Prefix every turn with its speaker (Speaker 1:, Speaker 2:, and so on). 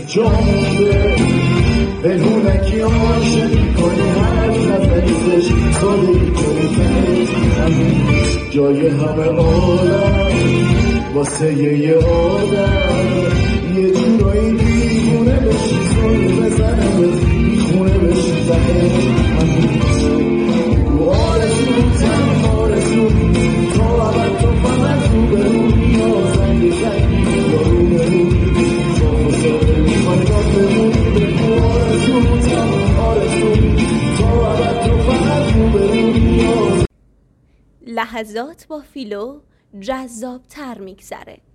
Speaker 1: جا مونده بدونکی عاشقی کنی هر نفسش سادگی کنی فهمت همین جای همه عالم واسه یه آدم یه جورایی دیوونه بشی زنی بزنه بیخونه بشی فهمت همین آرزوتم آرزو تو اول تو فقط رو به رو یا زنگی زنگی یا رو به رو تو مسافر میخوای با بمونی بگو آرزوتم آرزو تو اول تو فقط رو به رو یا
Speaker 2: لحظات با فیلو جذاب تر میگذره.